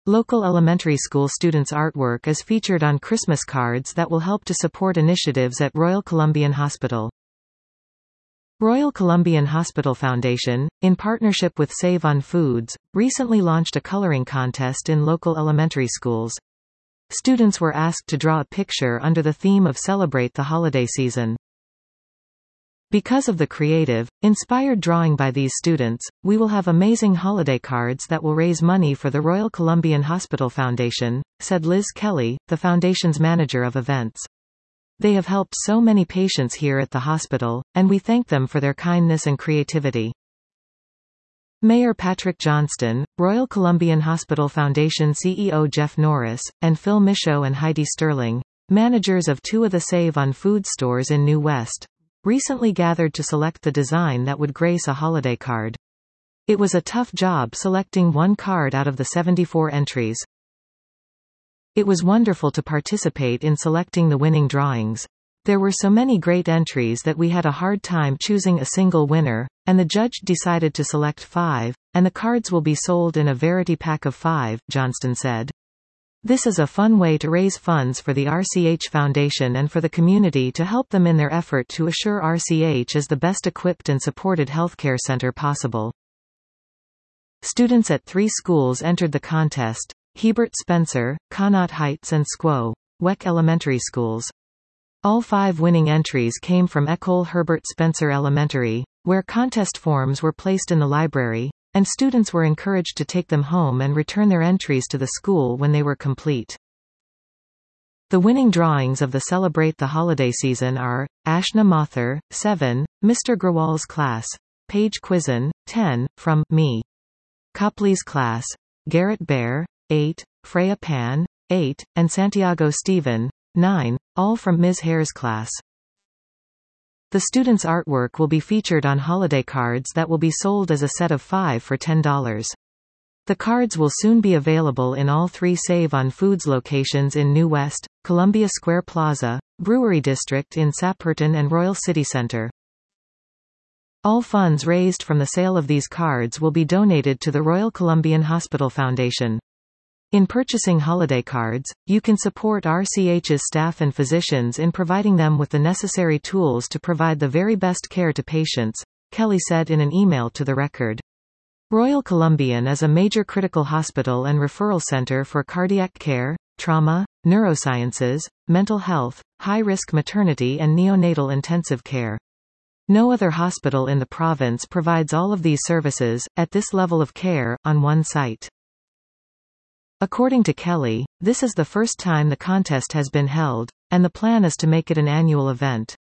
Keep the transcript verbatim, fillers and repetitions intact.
Local elementary school students' artwork is featured on Christmas cards that will help to support initiatives at Royal Columbian Hospital. Royal Columbian Hospital Foundation, in partnership with Save on Foods, recently launched a coloring contest in local elementary schools. Students were asked to draw a picture under the theme of Celebrate the Holiday Season. Because of the creative, inspired drawing by these students, we will have amazing holiday cards that will raise money for the Royal Columbian Hospital Foundation, said Liz Kelly, the foundation's manager of events. They have helped so many patients here at the hospital, and we thank them for their kindness and creativity. Mayor Patrick Johnston, Royal Columbian Hospital Foundation C E O Jeff Norris, and Phil Michaud and Heidi Sterling, managers of two of the Save on Food stores in New West, recently gathered to select the design that would grace a holiday card. It was a tough job selecting one card out of the seventy-four entries. It was wonderful to participate in selecting the winning drawings. There were so many great entries that we had a hard time choosing a single winner, and the judge decided to select five, and the cards will be sold in a Verity pack of five, Johnston said. This is a fun way to raise funds for the R C H Foundation and for the community to help them in their effort to assure R C H is the best equipped and supported healthcare center possible. Students at three schools entered the contest: Hebert Spencer, Connaught Heights and Squo, Weck Elementary Schools. All five winning entries came from Ecole Herbert Spencer Elementary, where contest forms were placed in the library, and students were encouraged to take them home and return their entries to the school when they were complete. The winning drawings of the Celebrate the Holiday Season are: Ashna Mother, seven, Mister Grawal's class; Paige Quizzen, ten, from Me. Copley's class; Garrett Bear, eight, Freya Pan, eight, and Santiago Stephen, nine, all from Miz Hare's class. The students' artwork will be featured on holiday cards that will be sold as a set of five for ten dollars. The cards will soon be available in all three Save on Foods locations in New West, Columbia Square Plaza, Brewery District in Saperton and Royal City Center. All funds raised from the sale of these cards will be donated to the Royal Columbian Hospital Foundation. In purchasing holiday cards, you can support R C H's staff and physicians in providing them with the necessary tools to provide the very best care to patients, Kelly said in an email to the Record. Royal Columbian is a major critical hospital and referral center for cardiac care, trauma, neurosciences, mental health, high-risk maternity and neonatal intensive care. No other hospital in the province provides all of these services, at this level of care, on one site. According to Kelly, this is the first time the contest has been held, and the plan is to make it an annual event.